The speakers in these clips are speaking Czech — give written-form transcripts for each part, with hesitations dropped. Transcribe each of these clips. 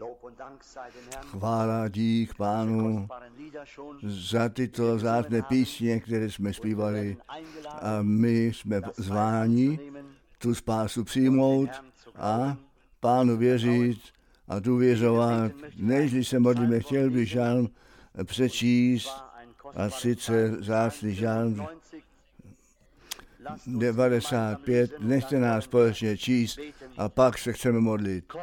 Chvála dík Pánu za tyto zásné písně, které jsme zpívali, a my jsme zváni tu spásu přijmout a Pánu věřit a důvěřovat. Nežli se modlíme, chtěl bych žalm přečíst, a sice zásný žalm 95. Nechte nás společně číst a pak se chceme modlit.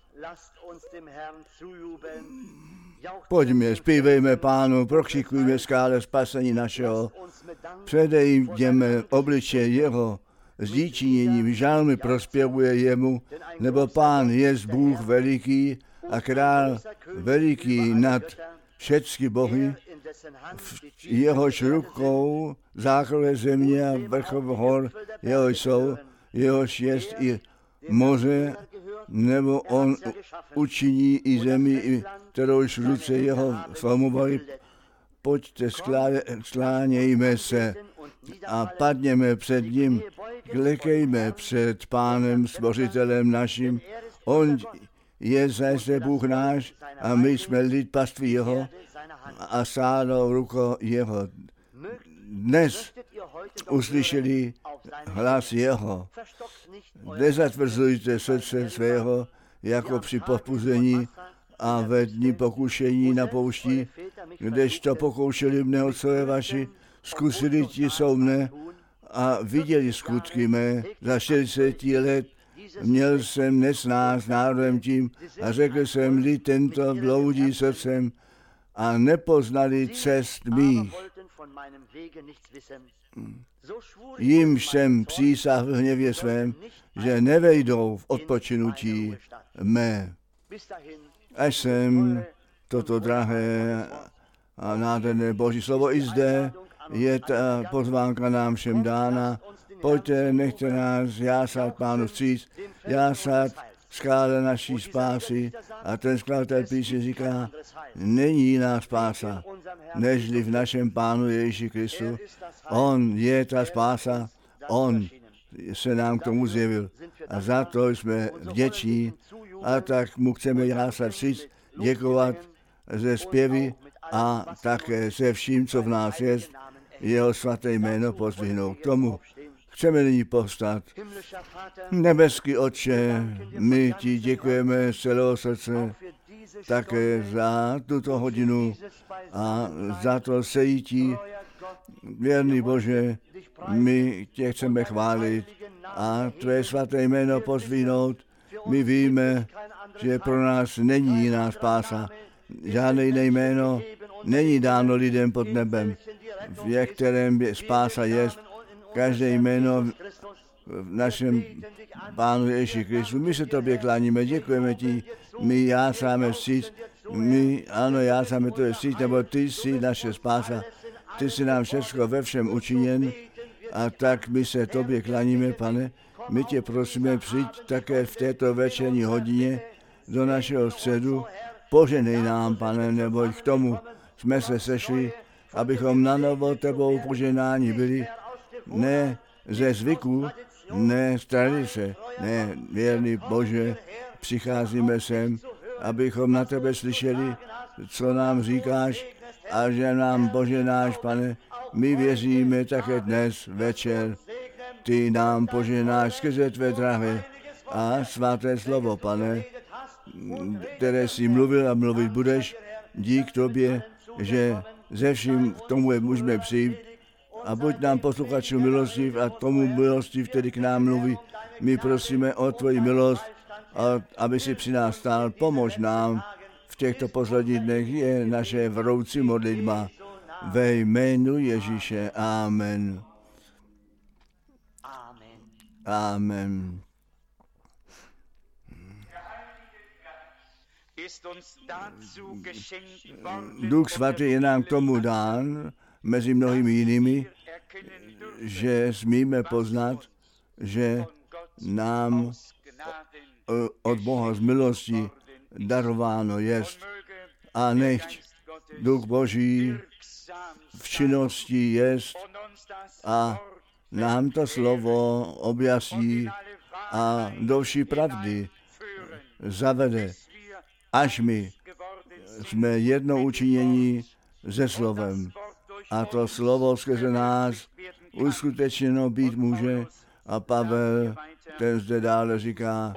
Pojďme, zpívejme Pánu, prokřikujme skále spasení našeho, předejděme obličej jeho, zdíčiněním žalmy prospěvuje jemu, nebo Pán jest Bůh veliký a král veliký nad všecky bohy, v jehož rukou základy země a vrchov hor jeho jsou, jehož jest i moře, nebo on učiní i zemi, kterouž v ruce jeho formovali. Pojďte, sklánějme se a padněme před ním, klekejme před Pánem, Stvořitelem naším. On je zase Bůh náš a my jsme lid paství jeho a stádo rukou jeho. Dnes uslyšeli hlas jeho. Nezatvrzujte srdce svého, jako při popuzení a ve dní pokušení na poušti, kdežto pokoušeli mne otcové vaši, zkusili ti jsou mne a viděli skutky mé. Za 40 let měl jsem nesnáz národem tím a řekl jsem, lid tento bloudí srdcem a nepoznali cest mých. Jimž jsem přísahl v hněvě svém, že nevejdou v odpočinutí mé. Až jsem toto drahé a nádherné Boží slovo i zde je ta pozvánka nám všem dána. Pojďte, nechte nás jásat Pánu vstříc, jásat skále naší spásy. A ten skladatel písně říká, není jiná spása, nežli v našem Pánu Ježíši Kristu. On je ta spása, on se nám k tomu zjevil. A za to jsme vděční a tak mu chceme jásat vstříc, děkovat ze zpěvy a také se vším, co v nás je, jeho svaté jméno pozdvihnout. K tomu chceme nyní povstat. Nebeský Otče, my ti děkujeme z celého srdce také za tuto hodinu a za to sejítí. Věrný Bože, my tě chceme chválit a tvé svaté jméno pozdvihnout. My víme, že pro nás není jiná spása. Žádné jiné jméno není dáno lidem pod nebem, v kterém spása je. Každé jméno v našem Pánu Ježíši Kristu. My se tobě kláníme, děkujeme ti, my jásáme vstříc, jásáme tobě vstříc, nebo ty jsi naše spása, ty jsi nám všechno ve všem učiněn a tak my se tobě kláníme, Pane. My tě prosíme, přijď také v této večerní hodině do našeho středu. Poženej nám, Pane, neboť k tomu jsme se sešli, abychom na novo tebou poženáni byli, ne ze zvyku, ne z tradice, ne, věrný Bože, přicházíme sem, abychom na tebe slyšeli, co nám říkáš a že nám poženáš, Pane. My věříme také dnes večer, ty nám poženáš skrze tvé drahé a svaté slovo, Pane, které jsi mluvil a mluvit budeš, dík tobě, že ze vším k tomu můžeme přijít a buď nám posluchačů milostiv a tomu milostiv, který k nám mluví. My prosíme o tvoji milost, aby si při nás stál, pomož nám v těchto posledních dnech, je naše vroucí modlitba ve jménu Ježíše. Amen. Amen. Duch svatý je nám k tomu dán, mezi mnohými jinými, že smíme poznat, že nám od Boha z milosti darováno jest. A nechť Duch Boží v činnosti jest a nám to slovo objasní a do vší pravdy zavede, až my jsme jedno učinění se slovem. A to slovo skrze nás uskutečněno být může. A Pavel ten zde dále říká,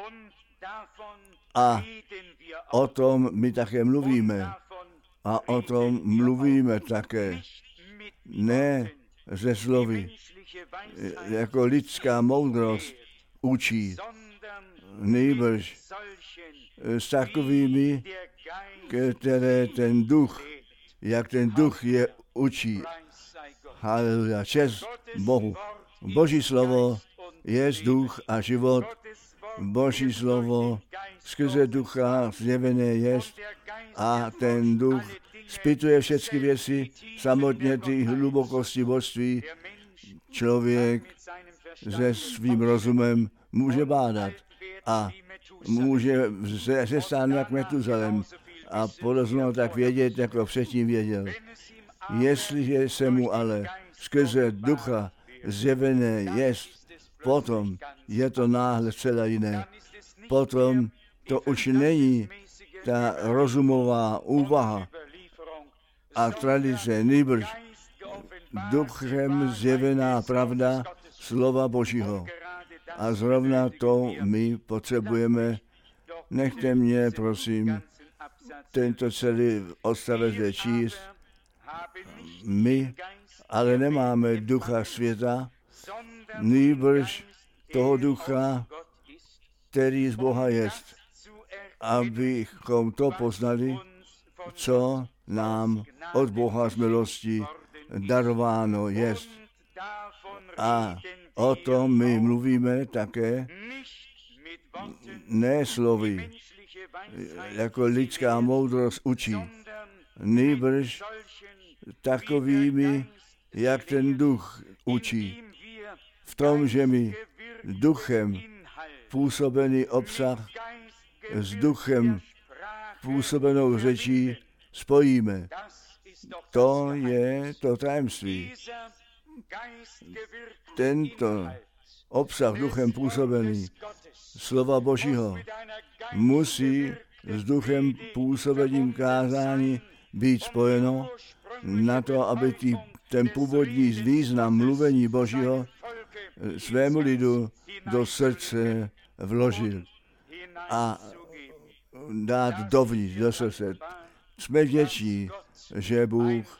a o tom my také mluvíme. A o tom mluvíme také. Ne ze slovy, jako lidská moudrost učí, nýbrž s takovými, které ten duch, jak ten duch je učí. Haleluja, čest Bohu. Boží slovo je duch a život. Boží slovo skrze ducha zjevené jest a ten duch zpytuje všechny věci, samotně ty hlubokosti božství. Člověk se svým rozumem může bádat a může se stát jak Metuzalem a podozno tak vědět, jako předtím věděl. Jestliže se mu ale skrze ducha zjevené jest, potom je to náhle celé jiné. Potom to už není ta rozumová úvaha a tradice, nýbrž duchem zjevená pravda slova Božího. A zrovna to my potřebujeme. Nechte mě, prosím, tento celý odstavec zde číst. My ale nemáme ducha světa, nýbrž toho ducha, který z Boha jest, abychom to poznali, co nám od Boha z milosti darováno jest. A o tom my mluvíme také, ne slovy, jako lidská moudrost učí, nýbrž takovými, jak ten duch učí. V tom, že my duchem působený obsah s duchem působenou řečí spojíme. To je to tajemství. Tento obsah duchem působený slova Božího musí s duchem působením kázání být spojeno na to, aby ten původní význam mluvení Božího svému lidu do srdce vložil a dát dovnitř do srdce. Jsme vděční, že Bůh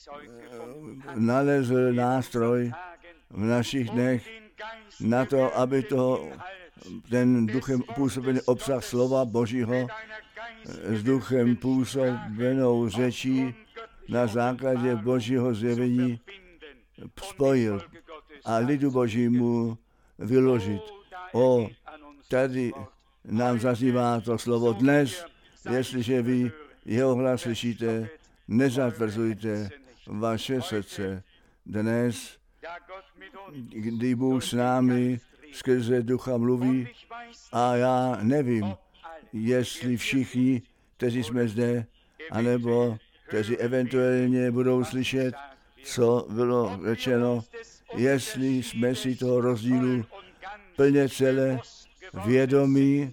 nalezl nástroj v našich dnech na to, aby ten duchem působený obsah slova Božího s duchem působenou řečí na základě Božího zjevení spojil a lidu Božímu vyložit. Tady nám zaznívá to slovo dnes, jestliže vy jeho hlas slyšíte, nezatvrzujte vaše srdce. Dnes, kdy Bůh s námi skrze ducha mluví a já nevím, jestli všichni, kteří jsme zde, anebo kteří eventuálně budou slyšet, co bylo řečeno, jestli jsme si toho rozdílu plně celé vědomí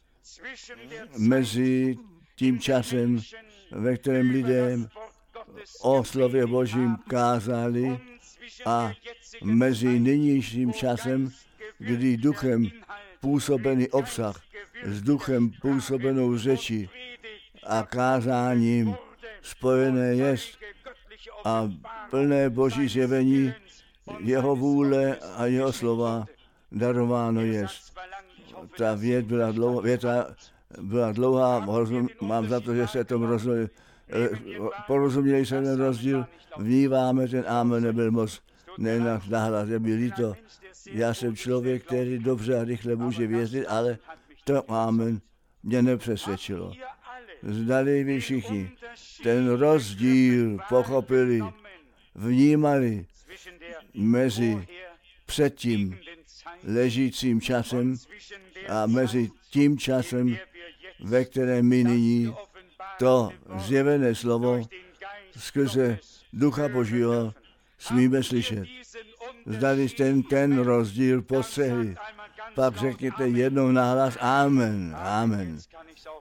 mezi tím časem, ve kterém lidem o slově Božím kázali a mezi nynějším časem, kdy duchem působený obsah s duchem působenou řečí a kázáním spojené jest a plné Boží zjevení jeho vůle a jeho slova darováno jest. Ta věta byla dlouhá, mám za to, že se tomu porozuměli se ten rozdíl, vnímáme, ten amen nebyl moc nahlas, je mi líto. Já jsem člověk, který dobře a rychle může věřit, ale to amen mě nepřesvědčilo. Zdali vy všichni ten rozdíl pochopili, vnímali mezi předtím ležícím časem a mezi tím časem, ve kterém my nyní to zjevené slovo skrze Ducha Božího smíme slyšet. Zdali ten rozdíl postřehli, pak řekněte jednou nahlas amen, amen.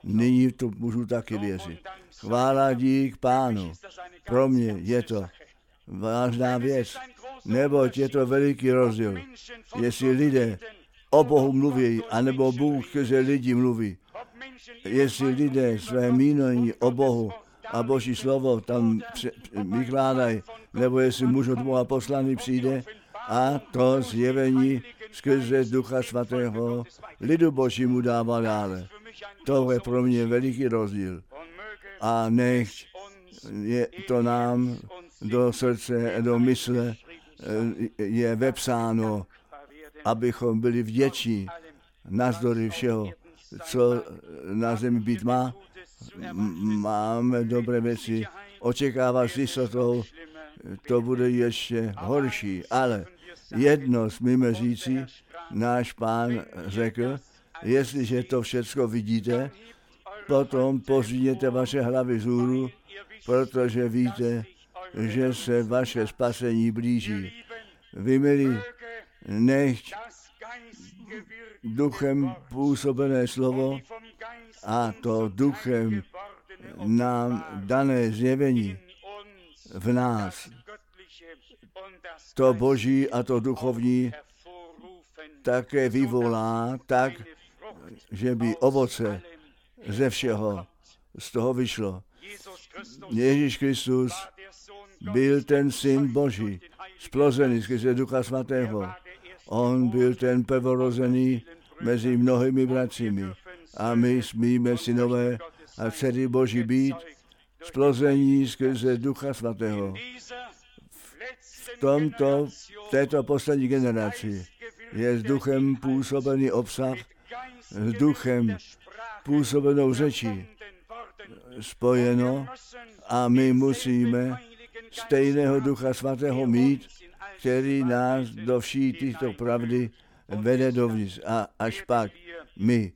Nyní to můžu taky věřit. Chvála dík Pánu. Pro mě je to vážná věc, neboť je to veliký rozdíl. Jestli lidé o Bohu mluví, anebo Bůh skrze lidi mluví. Jestli lidé své mínění o Bohu a Boží slovo tam vykládají, nebo jestli muž od Boha poslaný přijde a to zjevení skrze Ducha Svatého lidu Božímu dává dále. To je pro mě veliký rozdíl. A nech je to nám do srdce, do mysle je vepsáno, abychom byli vděční navzdory všeho, co na zemi být má. Máme dobré věci, očekáváš s jistotou, to bude ještě horší, ale jedno smíme říci, náš Pán řekl, jestliže to všecko vidíte, potom pozvíněte vaše hlavy vzhůru, protože víte, že se vaše spasení blíží. Vy milí, nech duchem působené slovo a to duchem nám dané zjevení v nás, to boží a to duchovní, také vyvolá tak, že by ovoce ze všeho z toho vyšlo. Ježíš Kristus byl ten Syn Boží, splozený skrze Ducha Svatého. On byl ten prvorozený mezi mnohými bratřími. A my smíme synové a dcery Boží být splození skrze Ducha Svatého. V této poslední generaci je s duchem působený obsah, s duchem působenou řečí spojeno a my musíme stejného Ducha Svatého mít, který nás do vší těchto pravdy vede dovnitř. A až pak my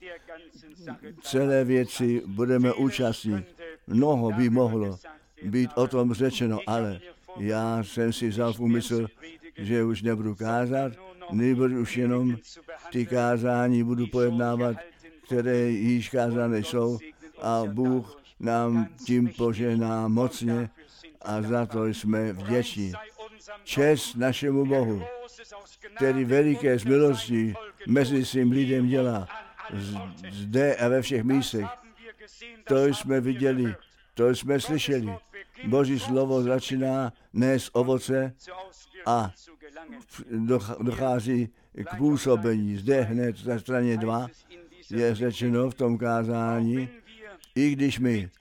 celé věci budeme účastní. Mnoho by mohlo být o tom řečeno, ale já jsem si vzal v úmysl, že už nebudu kázat, nebudu už jenom ty kázání budu pojednávat, které již kázané jsou a Bůh nám tím požehná mocně a za to jsme vděční. Čest našemu Bohu, který veliké z milostí mezi svým lidem dělá zde a ve všech místech. To jsme viděli, to jsme slyšeli. Boží slovo začíná nést ovoce a dochází k působení. Zde hned na straně 2 je řečeno v tom kázání, i když my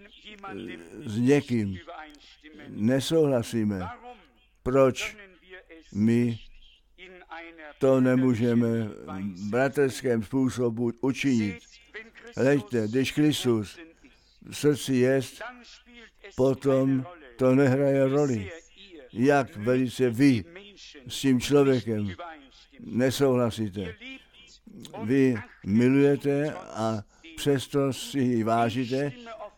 s někým nesouhlasíme, proč my to nemůžeme v bratrském způsobu učinit. Hleďte, když Kristus v srdci jest, potom to nehraje roli, jak velice vy s tím člověkem nesouhlasíte. Vy milujete a přesto si ji vážíte.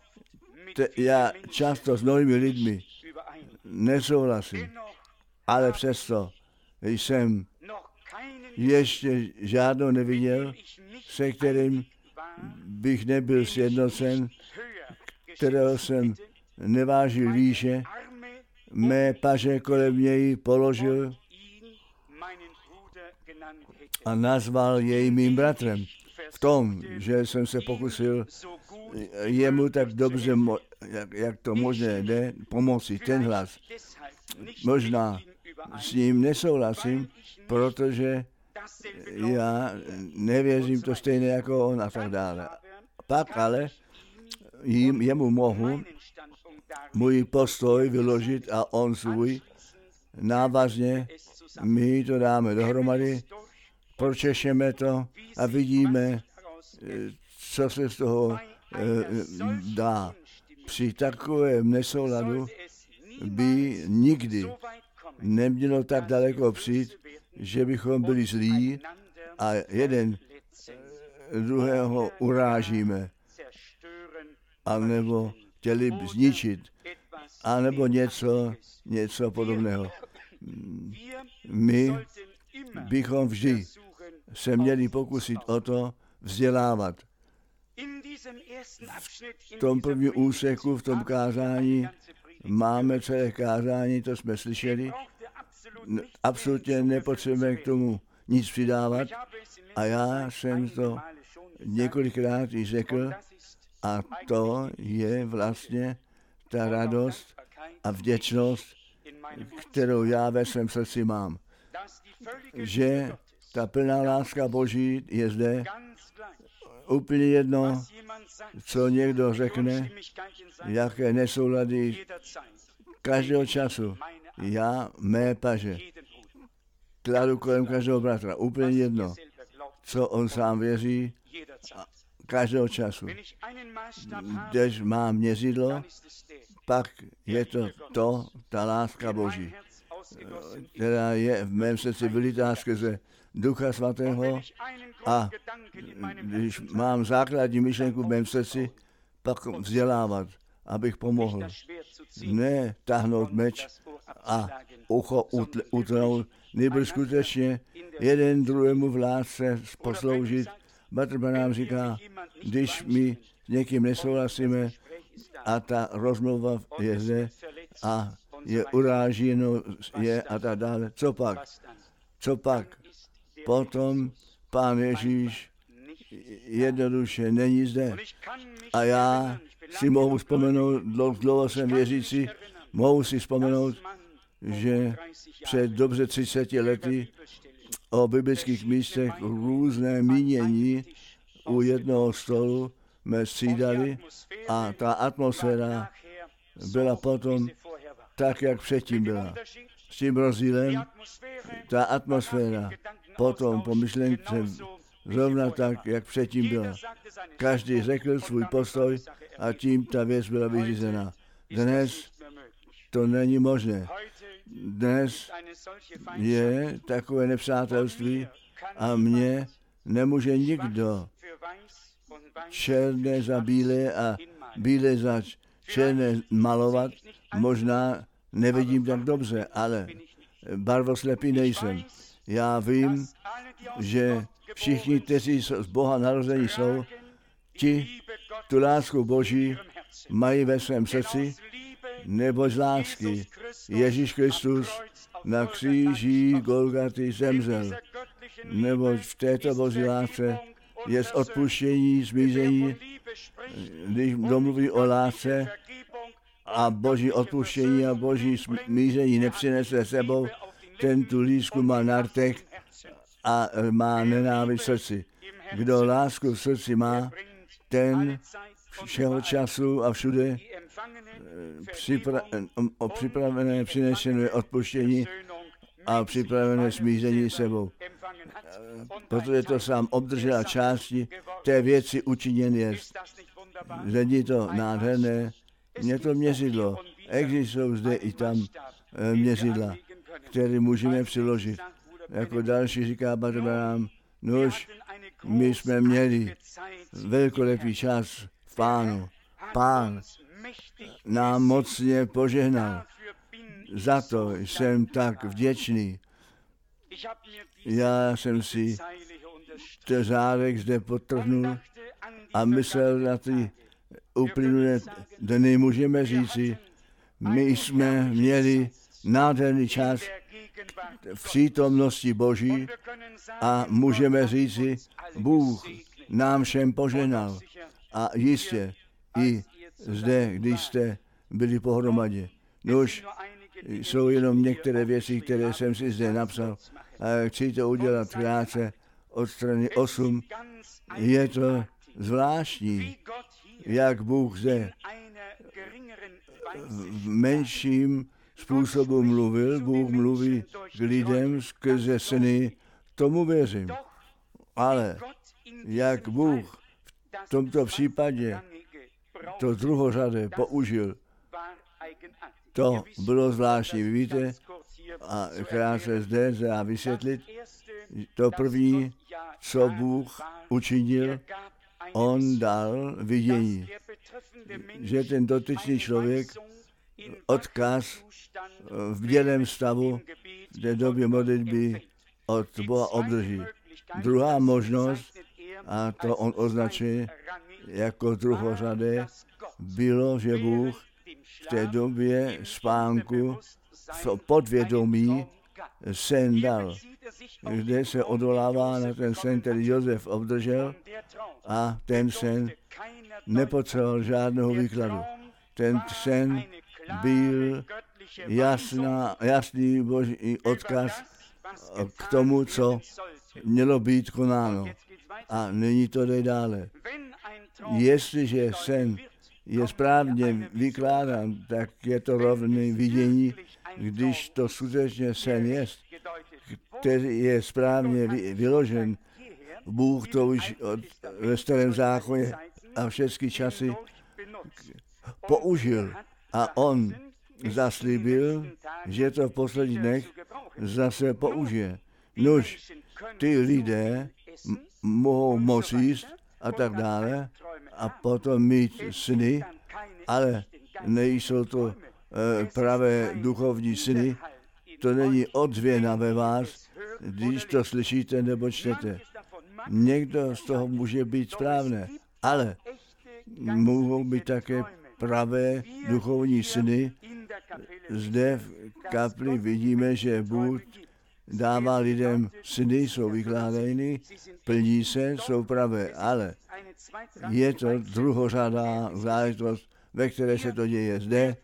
Já často s mnohými lidmi nesouhlasím, ale přesto jsem ještě žádnou neviděl, se kterým bych nebyl sjednocen, kterého jsem nevážil výše, mé paže kolem něj položil a nazval jej mým bratrem. V tom, že jsem se pokusil jemu tak dobře, jak to možné jde, pomoci, ten hlas. Možná s ním nesouhlasím, protože já nevěřím to stejné jako on a tak dále. Pak ale jemu mohu můj postoj vyložit a on svůj. Návazně my to dáme dohromady, pročešeme to a vidíme, co se z toho dá. Při takovém nesouladu by nikdy nemělo tak daleko přijít, že bychom byli zlí a jeden druhého urážíme, anebo chtěli zničit, anebo něco podobného. My bychom vždy se měli pokusit o to vzdělávat V tom prvním úseku, v tom kázání, máme celé kázání, to jsme slyšeli. Absolutně nepotřebujeme k tomu nic přidávat. A já jsem to několikrát i řekl, a to je vlastně ta radost a vděčnost, kterou já ve svém srdci mám. Že ta plná láska Boží je zde, úplně jedno, co někdo řekne, jaké nesoulady každého času. Já mé paže kladu kolem každého bratra, úplně jedno, co on sám věří, každého času. Když má měřidlo, pak je to ta láska Boží, která je v mém srdci vylitá skrze Ducha Svatého, a když mám základní myšlenku v mém srdci, pak vzdělávat, abych pomohl. Ne tahnout meč a ucho utnout, nebo skutečně jeden druhému v lásce posloužit. Bratr Branham říká, když my s někým nesouhlasíme a ta rozmluva je zde a je uráženo je a tak dále, co pak? Potom Pán Ježíš jednoduše není zde. A já si mohu vzpomenout, dlouho jsem věřící, mohu si vzpomenout, že před dobře 30 lety o biblických místech různé mínění u jednoho stolu jsme střídali a ta atmosféra byla potom tak, jak předtím byla. S tím rozdílem, ta atmosféra potom po myšlence zrovna tak, jak předtím byla. Každý řekl svůj postoj a tím ta věc byla vyřízená. Dnes to není možné. Dnes je takové nepřátelství a mě nemůže nikdo černé za bílé a bílé za černé malovat. Možná nevidím tak dobře, ale barvoslepý nejsem. Já vím, že všichni, kteří z Boha narození jsou, ti tu lásku Boží mají ve svém srdci, nebo z lásky Ježíš Kristus na kříži Golgaty zemřel, nebo v této Boží lásce je odpuštění, smíření, když domluví o lásce a Boží odpuštění a Boží smíření nepřinese sebou, ten tu lísku má na rtech a má nenávist v srdci. Kdo lásku v srdci má, ten všeho času a všude připravené přinešené odpuštění a připravené smíření sebou. Protože to sám obdržel a části té věci učiněn je. Není to nádherné, mě to měřidlo. Existují zde i tam měřidla, které můžeme přiložit. Jako další říká Bratr Branham, nož, my jsme měli velkolepý čas v Pánu. Pán nám mocně požehnal. Za to jsem tak vděčný. Já jsem si ten řádek zde podtrhnul a myslel na ty uplynulé dny, můžeme říci, my jsme měli nádherný čas v přítomnosti Boží a můžeme říci, Bůh nám všem požehnal. A jistě i zde, když jste byli pohromadě. Nož, jsou jenom některé věci, které jsem si zde napsal a chci to udělat krátce od strany 8. Je to zvláštní, jak Bůh zde v menším způsobu mluvil. Bůh mluví k lidem skrze sny, tomu věřím. Ale jak Bůh v tomto případě to druhořadé použil, to bylo zvláštní. Víte, a krátce zde dá vysvětlit, to první, co Bůh učinil, on dal vidění, že ten dotyčný člověk odkaz v bdělém stavu v té době modlitby od Boha obdrží. Druhá možnost, a to on označuje, jako druhořadé bylo, že Bůh v té době spánku v podvědomí sen dal, kde se odvolává na ten sen, který Josef obdržel, a ten sen nepotřeboval žádného výkladu. Ten sen byl jasný boží odkaz k tomu, co mělo být konáno. A nyní to jde dále. Jestliže sen je správně vykládán, tak je to rovné vidění, když to skutečně sen je, který je správně vyložen. Bůh to už ve starém zákoně a všechny časy použil a on zaslíbil, že to v posledních dnech zase použije. Nož, ty lidé mohou moc jíst a tak dále a potom mít sny, ale nejsou to pravé duchovní sny. To není odzvěna ve vás, když to slyšíte nebo čtete. Někdo z toho může být správné, ale mohou být také pravé duchovní sny. Zde v kapli vidíme, že Bůh dává lidem sny, jsou vykládány, plní se, jsou pravé, ale je to druhořadá záležitost, ve které se to děje. Zde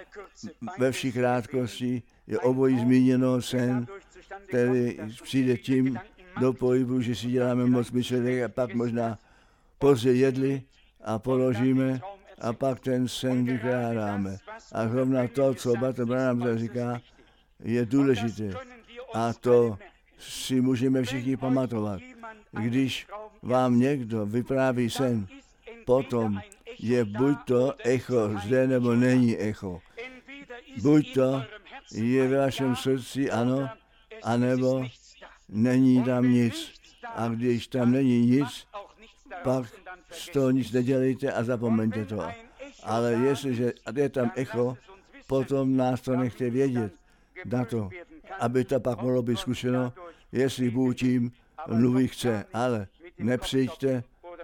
ve vší krátkosti je obojí zmíněno sen, který přijde tím do pohybu, že si děláme moc myšlenek a pak možná později jedli a položíme a pak ten sen vykládáme. A zrovna to, co Bater Branham říká, je důležité. A to si můžeme všichni pamatovat. Když vám někdo vypráví sen, potom je buď to echo zde, nebo není echo. Buď to je ve vašem srdci, ano, anebo není tam nic. A když tam není nic, pak z toho nic nedělejte a zapomeňte to. Ale jestliže je tam echo, potom nás to nechte vědět na to, aby to pak mohlo být zkušeno, jestli Bůh tím mluví chce, ale nepřijďte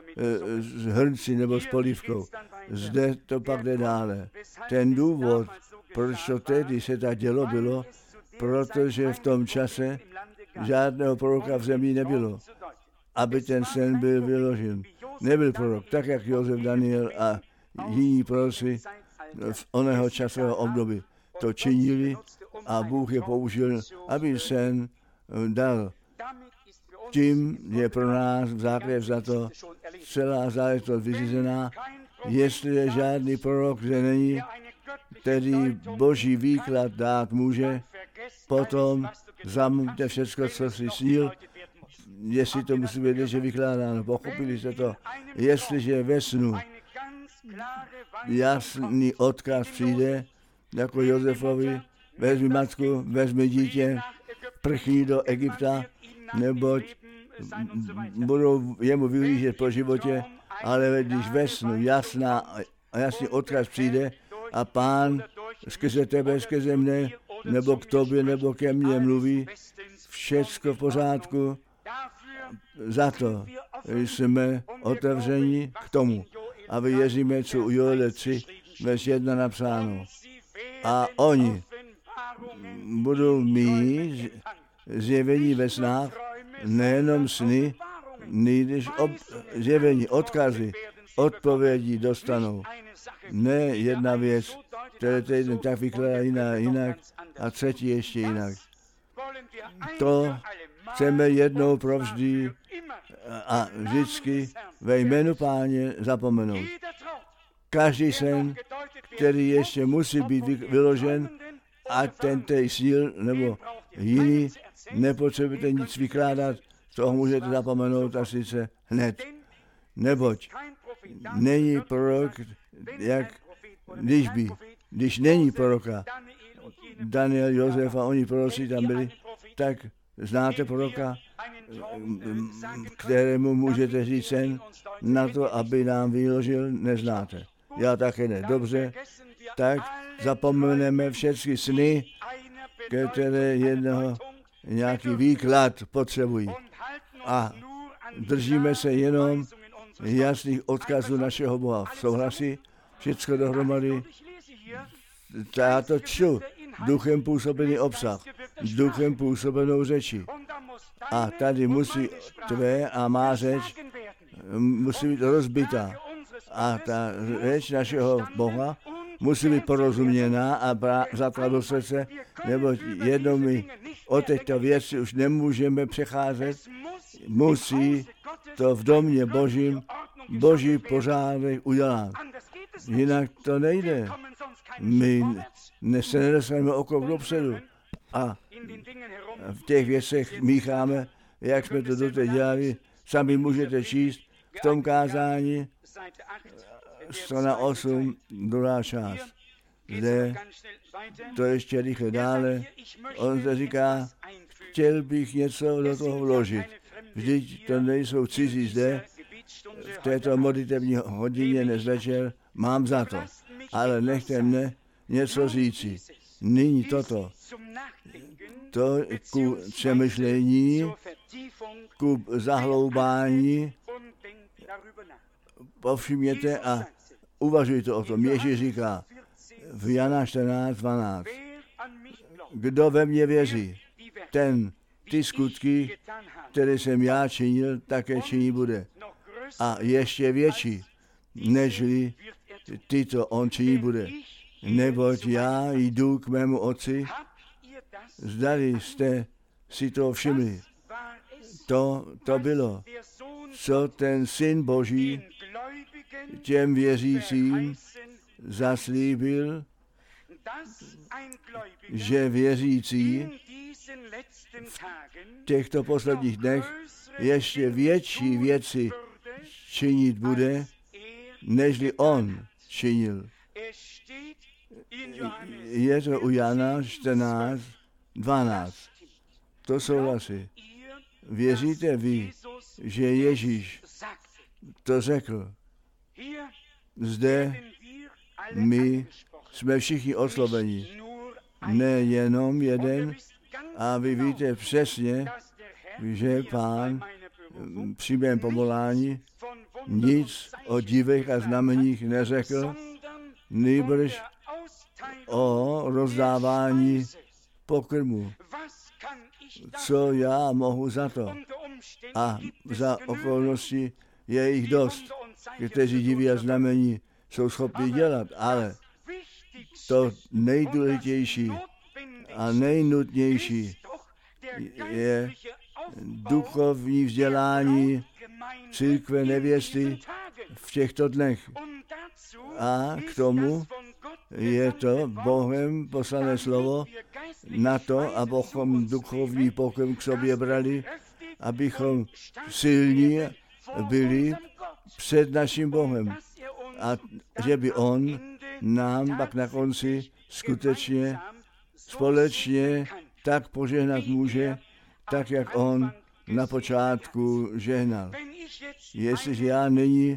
s hrnci nebo s polívkou. Zde to pak jde dále. Ten důvod, proč to tehdy se tak dělo, bylo, protože v tom čase žádného proroka v zemi nebylo, aby ten sen byl vyložen. Nebyl prorok, tak jak Josef, Daniel a jiní proroci v oného časového období to činili a Bůh je použil, aby sen dal. Tím je pro nás v základě za to celá záležitost vyřízená. Jestli je žádný prorok, že není, který boží výklad dát může, potom zamuňte všecko, co si snil, jestli to musí být, že vykládáno. Pochopili jste to? Jestliže ve snu jasný odkaz přijde, jako Josefovi, vezmi matku, vezmi dítě, prchni do Egypta, neboť budou jemu vyhlížet po životě, ale když ve snu jasný odkaz přijde a Pán skrze tebe, skrze mne, nebo k tobě, nebo ke mně mluví, všecko v pořádku, za to jsme otevřeni k tomu. A věříme, co u Joele 3, verš 1 napsáno. A oni budou mít zjevení ve snách, nejenom sny, nýdyž zjevení, odkazy, odpovědi dostanou. Ne jedna věc, které jeden tak vykládá jinak a třetí ještě jinak. To chceme jednou provždy a vždycky ve jménu Páně zapomenout. Každý sen, který ještě musí být vyložen, ať ten tej snil nebo jiný, nepotřebujete nic vykládat, toho můžete zapomenout a sice hned. Neboť není prorok, jak když není proroka, Daniel, Josef a oni proroci tam byli, tak znáte proroka, kterému můžete říct sen na to, aby nám vyložil, neznáte. Já také ne. Dobře, tak zapomeneme všechny sny, které jednoho nějaký výklad potřebují. A držíme se jenom jasných odkazů našeho Boha. Souhlasí? Všechno dohromady. Já to čtu. Duchem působený obsah. Duchem působenou řeči. A tady musí tvé a má řeč musí být rozbitá. A ta řeč našeho Boha musí být porozuměná a vzata do srdce, neboť jednou my o těchto věci už nemůžeme přecházet. Musí to v domě Božím Boží pořádek udělat. Jinak to nejde. My se nedostaneme o krok dopředu. A v těch věcech mícháme, jak jsme to doteď dělali. Sami můžete číst v tom kázání strana 8, druhá část. Zde to ještě rychle dále. On se říká, chtěl bych něco do toho vložit. Vždyť to nejsou cizí zde, v této modlitevní hodině dnes večer mám za to. Ale nechte mne něco říci. Nyní toto. To ku přemýšlení, ku zahloubání, povšimněte a uvažujte o tom. Ježíš říká v Jana 14:12. Kdo ve mně věří, ten ty skutky, které jsem já činil, také činit bude. A ještě větší, nežli tyto on činit bude. Neboť já jdu k mému otci. Zdali jste si to všimli. To bylo, co ten Syn Boží těm věřícím zaslíbil, že věřící v těchto posledních dnech ještě větší věci činit bude, nežli on činil. Je to u Jana 14:12. To souhlasí. Věříte vy, že Ježíš to řekl? Zde my jsme všichni osloveni. Nejenom jeden. A vy víte přesně, že Pán při mém povolání nic o divech a znameních neřekl, nýbrž o rozdávání pokrmu. Co já mohu za to? A za okolnosti je jich dost, kteří diví a znamení jsou schopni dělat, ale to nejdůležitější a nejnutnější je duchovní vzdělání církve nevěsty v těchto dnech. A k tomu je to Bohem poslané slovo na to, abychom duchovní pokrm k sobě brali, abychom silní byli před naším Bohem. A že by on nám pak na konci skutečně společně tak požehnat může, tak jak on na počátku žehnal. Jestliže já nyní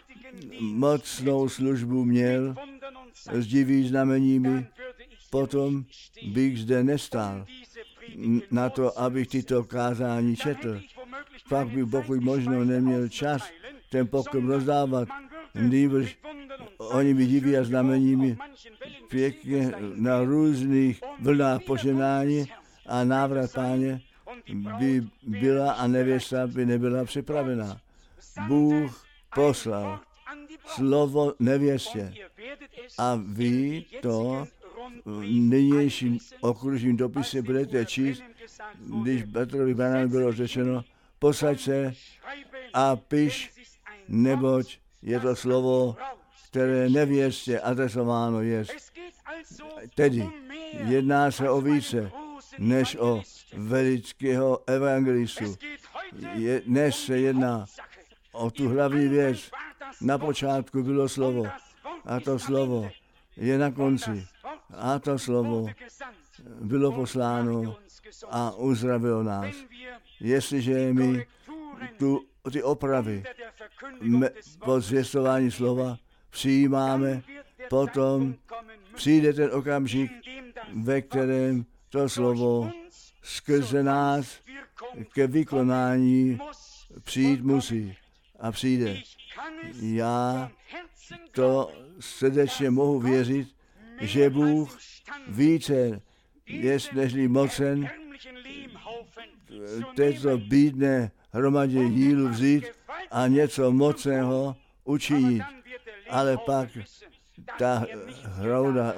mocnou službu měl s diví znameními, potom bych zde nestál na to, abych tyto kázání četl. Pak bych pokud možno neměl čas ten pokrm rozdávat, nýbrž oni by diví a znameními pěkně na různých vlnách poženání a návrat Páně by byla a nevěsta by nebyla připravená. Bůh poslal slovo nevěstě a vy to v nynějším okružním dopise budete číst, když Petrovi Branham bylo řečeno, posaď se a piš, neboť je to slovo, které nevěstě adresováno je. Tedy jedná se o více, než o velického evangelistu. Dnes se jedná o tu hlavní věc. Na počátku bylo slovo a to slovo je na konci. A to slovo bylo posláno a uzdravilo nás. Jestliže my ty opravy pod zvěstování slova přijímáme, potom přijde ten okamžik, ve kterém to slovo skrze nás ke vykonání přijít musí. a přijde. Já to srdečně mohu věřit, že Bůh více jest nežli mocen této bídné hromadě jílu vzít a něco mocného učinit. Ale pak ta hrouda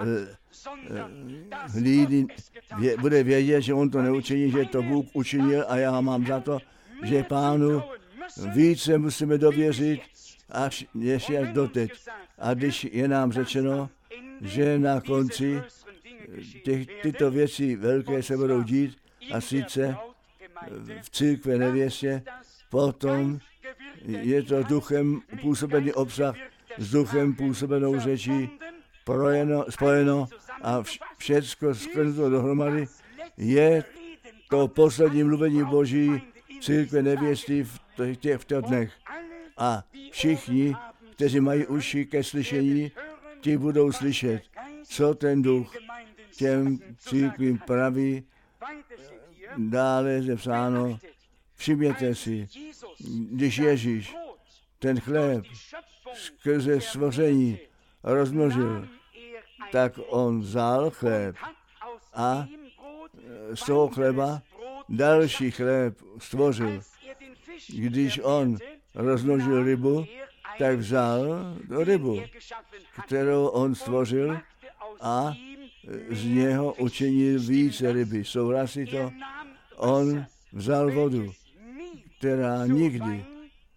hlídy bude vědět, že on to neučiní, že to Bůh učinil a já mám za to, že Pánu více musíme dověřit až ještě až doteď. A když je nám řečeno, že na konci tyto věci velké se budou dít a sice v církve nevěstě, potom je to duchem působený obsah s duchem působenou řečí spojeno a všecko skrnuto dohromady je to poslední mluvení Boží církve nevěsty v těchto dnech. A všichni, kteří mají uši ke slyšení, ti budou slyšet, co ten duch těm církvím praví. Dále je psáno, všimněte si, když Ježíš ten chléb skrze stvoření rozmnožil, tak on vzal chléb a z toho chleba další chléb stvořil. Když on rozmnožil rybu, tak vzal rybu, kterou on stvořil a z něho učinil více ryby. Souhlasí to? On vzal vodu, která nikdy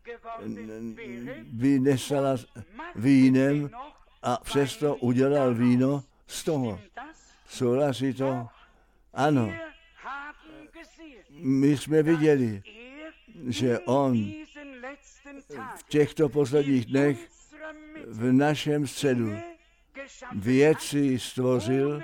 by nestala vínem a přesto udělal víno z toho. Souhlasí to? Ano. My jsme viděli, že on v těchto posledních dnech v našem středu věci stvořil,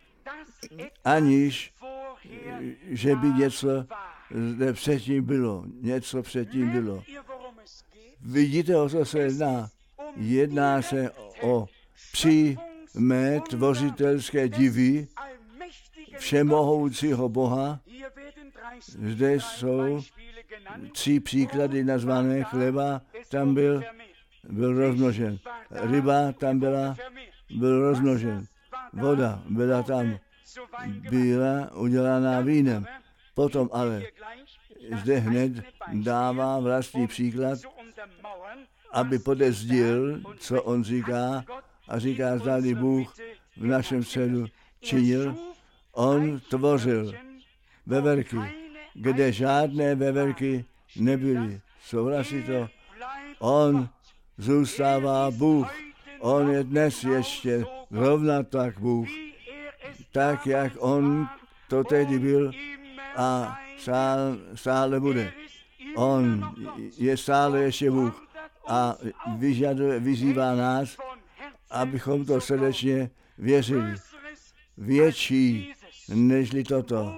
aniž že by něco předtím bylo. Něco předtím bylo. Vidíte, o co se jedná? Jedná se o přímé tvořitelské divy všemohoucího Boha. Zde jsou 3 příklady nazvané. Chleba tam byl rozmnožen. Ryba tam byl rozmnožen. Voda byla tam, byla udělaná vínem. Potom ale zde hned dává vlastní příklad, aby podezdil, co on říká, a říká, zdali Bůh v našem středu činil. On tvořil veverky, kde žádné veverky nebyly. Souhlasí to? On zůstává Bůh. On je dnes ještě rovna tak Bůh, tak jak on to tehdy byl a stále bude. On je stále ještě Bůh a vyzývá nás, abychom to srdečně věřili. Větší nežli toto,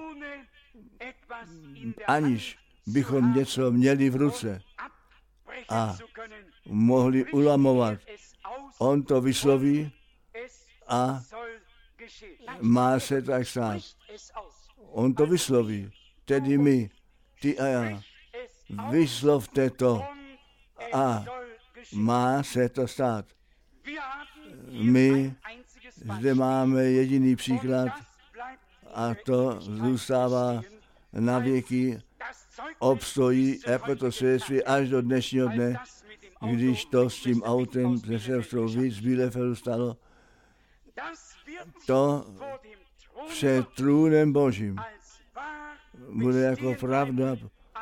aniž bychom něco měli v ruce a mohli ulamovat. On to vysloví a má se tak stát. On to vysloví, tedy my, ty a já. Vyslovte to a má se to stát. My zde máme jediný příklad a to zůstává na věky, obstojí jako to svědectví až do dnešního dne, když to s tím autem ze sestrou víc z Bielefeldu stalo. To před trůnem Božím bude jako pravda,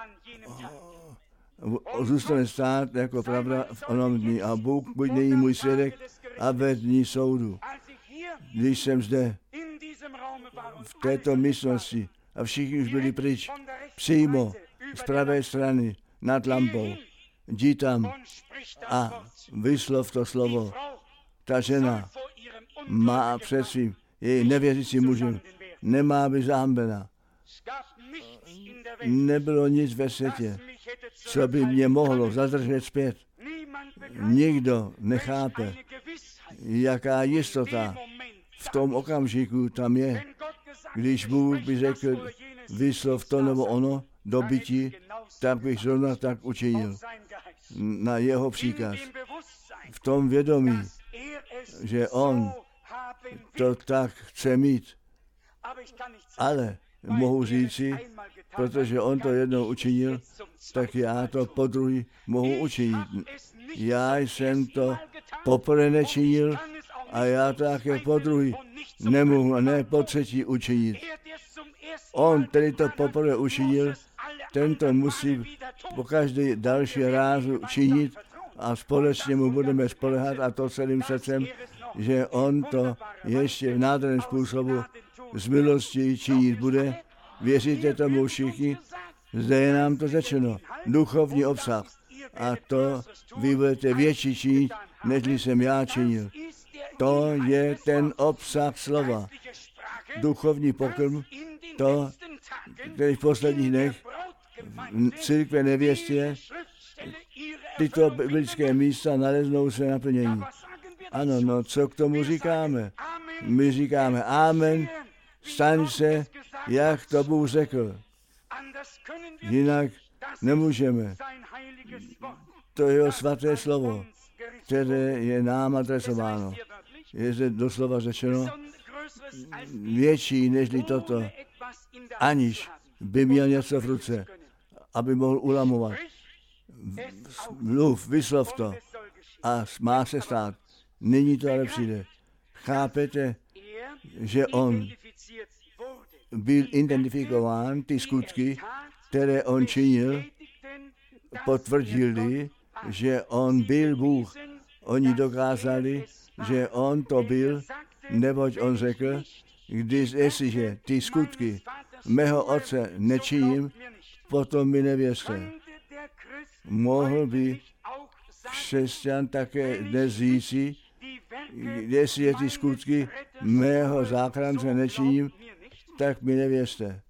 zůstane stát jako pravda v onom dní. A Bůh buď není můj svědek a ve dní soudu. Když jsem zde v této místnosti a všichni už byli pryč, přímo z pravé strany nad lampou, jdi tam a vyslov to slovo. Ta žena má před svým její nevěřícím mužem, nemá být zahambena. Nebylo nic ve světě, co by mě mohlo zadržet zpět. Nikdo nechápe, jaká jistota v tom okamžiku tam je, když Bůh by řekl, vyslov to nebo ono do bytí, tak bych zrovna tak učinil. na jeho příkaz. V tom vědomí, že on to tak chce mít. Ale mohu říci, protože on to jednou učinil, tak já to podruhé mohu učinit. Já jsem to poprvé nečinil a já to také podruhé nemohu a ne po třetí učinit. On, který to poprvé učinil, tento musí po každý další rázu činit a společně mu budeme spoléhat a to celým srdcem, že on to ještě v nádherném způsobu z milosti činit bude. Věříte tomu všichni? Zde je nám to řečeno. Duchovní obsah. A to vy budete větší činit, než jsem já činil. To je ten obsah slova. Duchovní pokrm, to, který v posledních dnech církve nevěstě, tyto biblické místa naleznou se naplnění. Ano, no, co k tomu říkáme? My říkáme amen, staň se, jak to Bůh řekl. Jinak nemůžeme. To jeho svaté slovo, které je nám adresováno. Je zde doslova řečeno, větší nežli toto, aniž by měl něco v ruce, aby mohl ulamovat. Mluv, vyslov to a má se stát. Nyní to ale přijde. Chápete, že on byl identifikován, ty skutky, které on činil, potvrdili, že on byl Bůh. Oni dokázali, že on to byl, neboť on řekl, jestliže ty skutky mého otce nečiním, potom mi nevěřte. Mohl by křesťan také dnes říci, jestli ty skutky mého záchránce nečiním, tak mi nevěřte.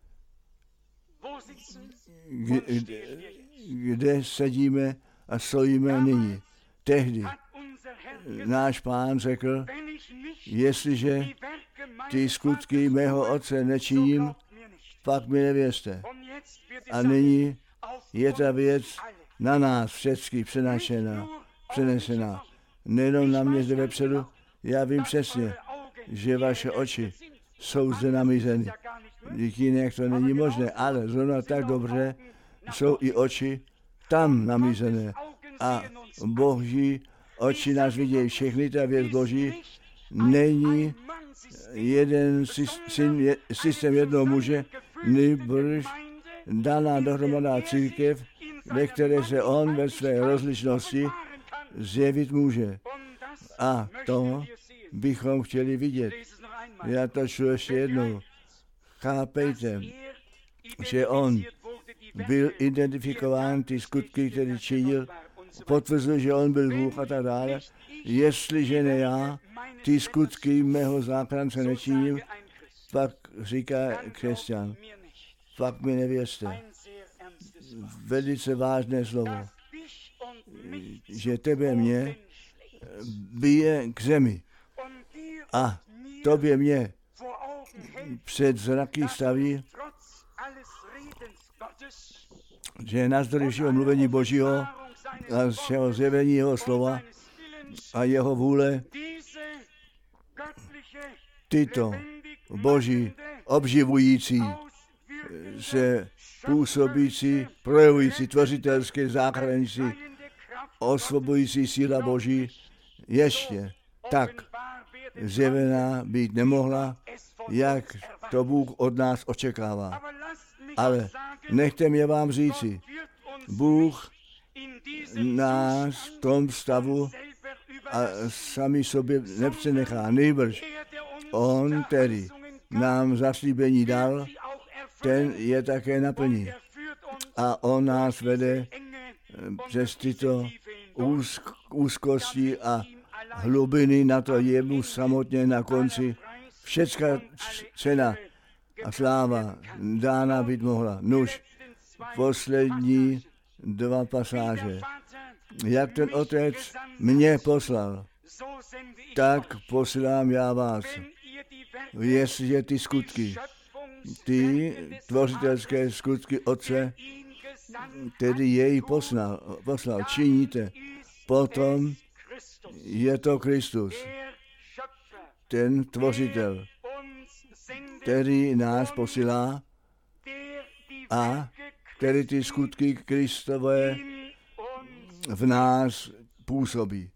Kde sedíme a stojíme nyní? Tehdy náš Pán řekl, jestliže ty skutky mého otce nečiním, pak mi nevěřte. A nyní je ta věc na nás všechny přenesená. Nejenom na mě zde vepředu, já vím přesně, že vaše oči jsou zde namířeny. Díky jinak to není možné, ale zrovna tak dobře jsou i oči tam namířené. A Boží oči nás vidějí všechny, ta věc Boží není jeden systém jednoho muže, nýbrž daná dohromadná církev, ve které se on ve své rozličnosti zjevit může. A to bychom chtěli vidět. Já to čtu ještě jednou. Chápejte, že on byl identifikován, ty skutky, které činil, potvrzuje, že on byl Bůh a tak dále. Jestliže ne já, ty skutky mého záchránce nečiním, pak říká křesťan, pak mi nevěřte. Velice vážné slovo, že tebe mě bije k zemi a tobě mě před zraky staví, že navzdory všeho mluvení Božího a všeho zjevení jeho slova a jeho vůle, tyto Boží obživující se působící, projevující, tvořitelské, záchranící, osvobodující síla Boží ještě tak zjevená být nemohla, jak to Bůh od nás očekává. Ale nechte mě vám říci, Bůh nás v tom stavu a sami sobě nepřenechá, nejbrž on tedy nám zaslíbení dal, ten je také naplní. A on nás vede přes tyto úzkosti a hlubiny na to jemu samotně na konci. Všecká cena a sláva dána být mohla. Nuž, poslední dva pasáže. Jak ten otec mě poslal, tak posílám já vás. Jestliže ty skutky, ty tvořitelské skutky otce který jej poslal, činíte, potom je to Kristus, ten tvořitel, který nás posílá a který ty skutky Kristové v nás působí.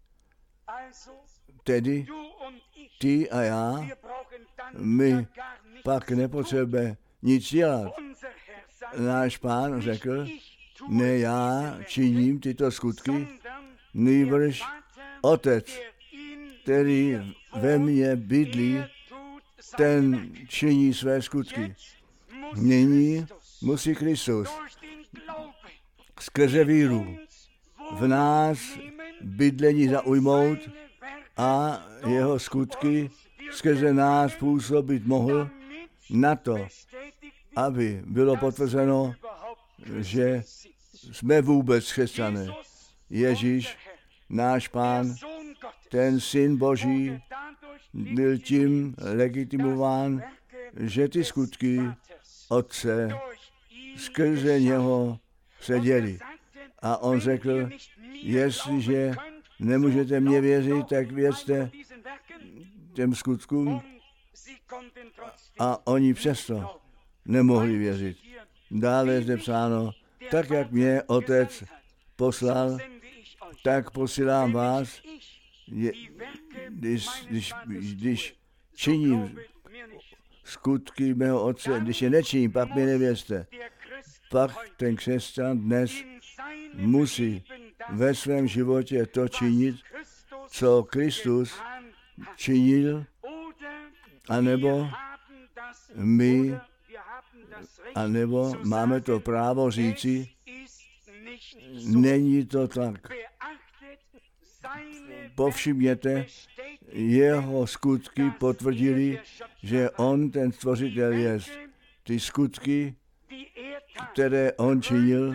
Tedy ty a já, my pak nepotřebujeme nic dělat. Náš Pán řekl, ne já činím tyto skutky, nýbrž Otec, který ve mně bydlí, ten činí své skutky. Nyní musí Kristus skrze víru v nás bydlení zaujmout a jeho skutky skrze nás působit mohl na to, aby bylo potvrzeno, že jsme vůbec křesťané. Ježíš, náš Pán, ten Syn Boží, byl tím legitimován, že ty skutky Otce skrze něho se děli. A on řekl, jestliže nemůžete mě věřit, tak věřte těm skutkům. A oni přesto nemohli věřit. Dále je zde psáno, tak jak mě Otec poslal, tak posílám vás, když činím skutky mého Otce, když je nečiním, pak mě nevěřte. Pak ten křesťan dnes musí ve svém životě to činit, co Kristus činil, anebo máme to právo říci, není to tak. Povšimněte, jeho skutky potvrdili, že on ten stvořitel je. Ty skutky, které on činil,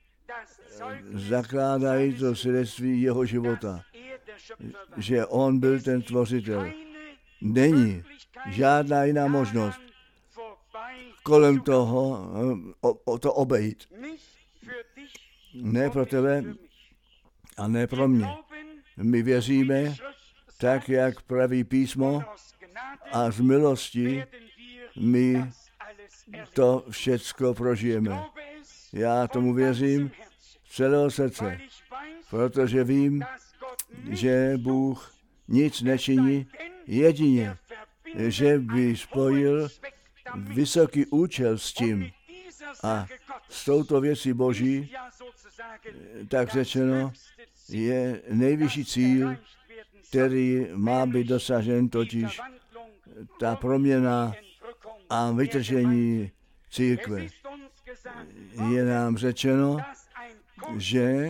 zakládají to svědectví jeho života, že on byl ten stvořitel. Není žádná jiná možnost kolem toho to obejít. Ne pro tebe a ne pro mě. My věříme, tak jak praví písmo, a z milosti my to všecko prožijeme. Já tomu věřím z celého srdce, protože vím, že Bůh nic nečiní, jedině, že by spojil vysoký účel s tím. A s touto věcí Boží, tak řečeno, je nejvyšší cíl, který má být dosažen, totiž ta proměna a vytržení církve. Je nám řečeno, že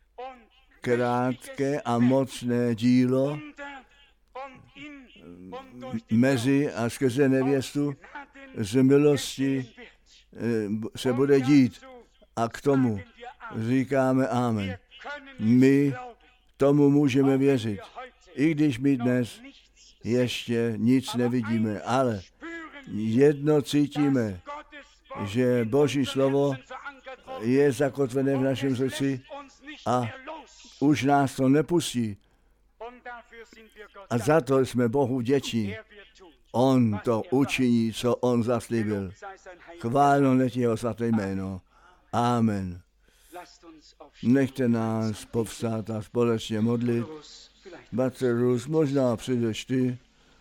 krátké a mocné dílo mezi a skrze nevěstu z milosti se bude dít. A k tomu říkáme amen. My tomu můžeme věřit, i když my dnes ještě nic nevidíme, ale jedno cítíme, že Boží slovo je zakotvené v našem srdci a už nás to nepustí. A za to jsme Bohu vděční. On to učiní, co on zaslíbil. Chváleno nech jeho svaté jméno. Amen. Nechte nás povstát a společně modlit. Bacerus, možná přijdeš ty.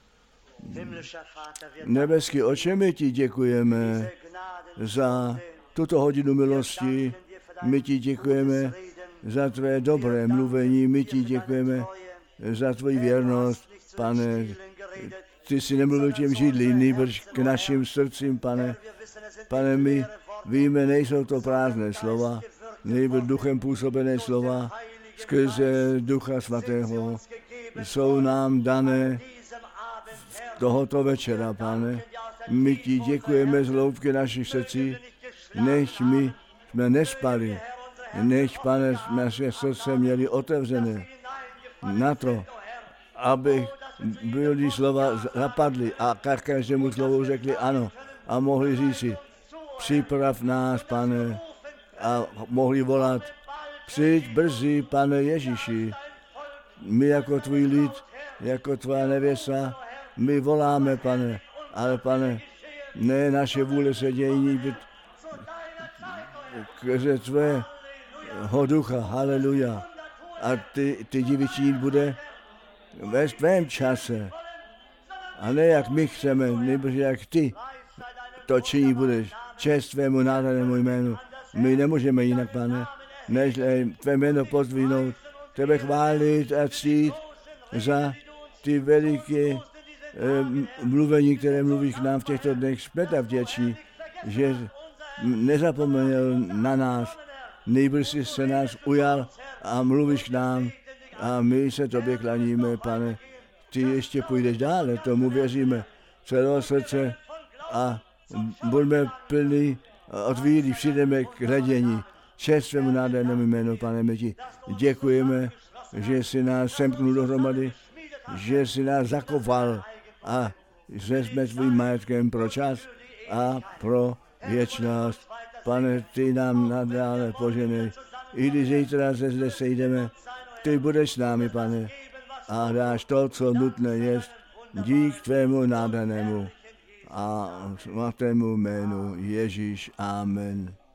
Nebeský Otče, my ti děkujeme za tuto hodinu milosti. My ti děkujeme za tvé dobré mluvení. My ti děkujeme za tvoji věrnost, Pane. Ty jsi nemluvil těm židlím, nýbrž k našim srdcím, Pane. Pane, my víme, nejsou to prázdné slova, nýbrž duchem působené slova, skrze Ducha Svatého jsou nám dané tohoto večera, Pane. My ti děkujeme z hloubky našich srdcí, než my jsme nespali, než, Pane, naše srdce měli otevřené na to, aby byly slova zapadly a každému slovu řekli ano a mohli říci, připrav nás, Pane, a mohli volat: přijď brzy, Pane Ježíši. My jako tvůj lid, jako tvá nevěsta, my voláme, Pane, ale Pane, ne naše vůle se dějí, být skrze tvého ducha, haleluja. A ty divy činit bude ve tvém čase. A ne jak my chceme, nebo jak ty to činit budeš. Čest tvému nádhernému jménu. My nemůžeme jinak, Pane, než tvé jméno pozdvihnout, tebe chválit a ctít za ty veliké mluvení, které mluvíš k nám v těchto dnech. Jsme tak vděční, že nezapomněl na nás, nejbrž jsi se nás ujal a mluvíš k nám a my se tobě klaníme, Pane. Ty ještě půjdeš dále, tomu věříme celého srdce a budeme plní od víry, přijdeme k hledění. Čest svému nádhernému jménu, Pane, my ti děkujeme, že jsi nás semknul dohromady, že jsi nás zakoval a že jsme tvým majetkem pro čas a pro věčnost. Pane, ty nám nadále poženej. I když zítra se zde sejdeme, ty budeš s námi, Pane, a dáš to, co nutné je, dík tvému nádhernému a svatému jménu Ježíš. Amen.